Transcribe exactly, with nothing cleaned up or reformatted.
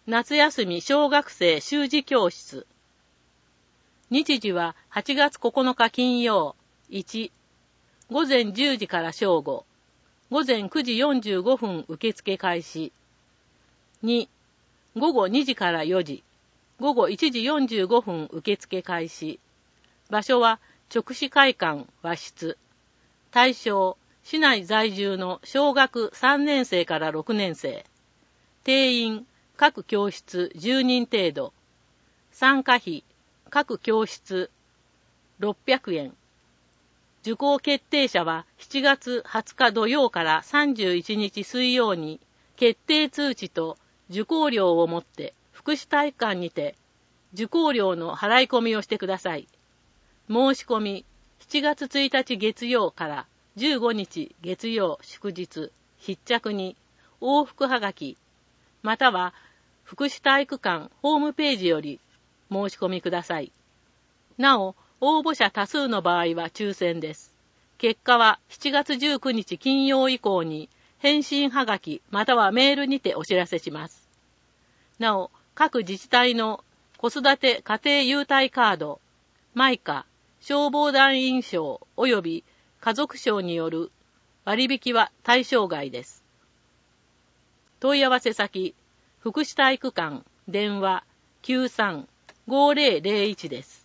夏休み小学生習字教室。日時ははちがつここのか金曜。いち、午前じゅうじから正午。午前くじよんじゅうごふん受付開始。に、午後にじからよじ。午後いちじよんじゅうごふん受付開始。場所は直視会館和室。対象、市内在住の小学さんねん生からろくねん生。定員、各教室じゅうにん程度。参加費、各教室ろっぴゃくえん。受講決定者はしちがつはつか土曜からさんじゅういちにち水曜に決定通知と受講料をもって福祉体育館にて受講料の払い込みをしてください。申し込みしちがつついたち月曜からじゅうごにち月曜祝日必着に往復はがきまたは福祉体育館ホームページより申し込みください。なお、応募者多数の場合は抽選です。結果はしちがつじゅうくにち金曜以降に返信はがきまたはメールにてお知らせします。なお、各自治体の子育て家庭優待カード、マイカ、消防団員証及び家族証による割引は対象外です。問い合わせ先、福祉体育館電話 きゅうさん ごーぜろぜろいち です。